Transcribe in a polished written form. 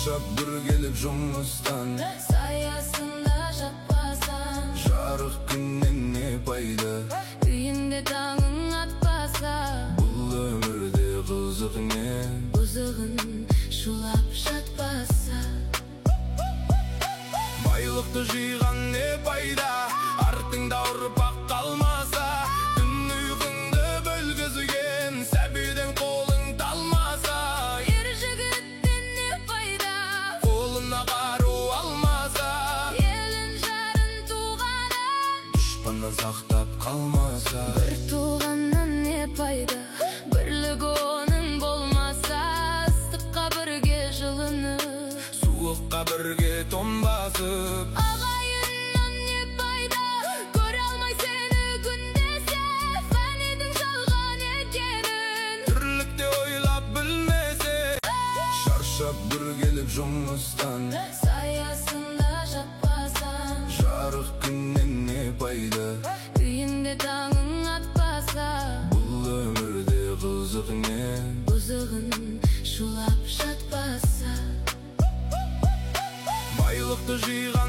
Шаршап бір келіп жұмыстан, саясында жатпасаң, жарық күннен не пайда? үйінде таңың атпаса, Бұл өмірде қызық не? бұзығын шулап жатпаса. Байлықты жиған не пайда? Артыңда ұрпақ қалмаса, түн ұйқыңды бөлгізген сәбиден қолың талмаса. Ер жігіттен не пайда? Қолына қару алмаса, Елін жарын туғанын дұшпаннан сақтап қалмаса. бір туғаннан не пайда? Бірлік оның болмаса, ыстыққа бірге жылынып, Суыққа бірге тоңбасып. ағайыннан не пайда? Көре алмай сені күндесе, фәнидің жалған екенін Тірлікте ойлап білмесе, шаршап бір келіп жұмыстан, саясында жатпасаң, жарық күннен не пайда? үйінде таңың атпаса, Бұл өмірде қызық не? бұзығын шулап жатпаса. Байлықты жиған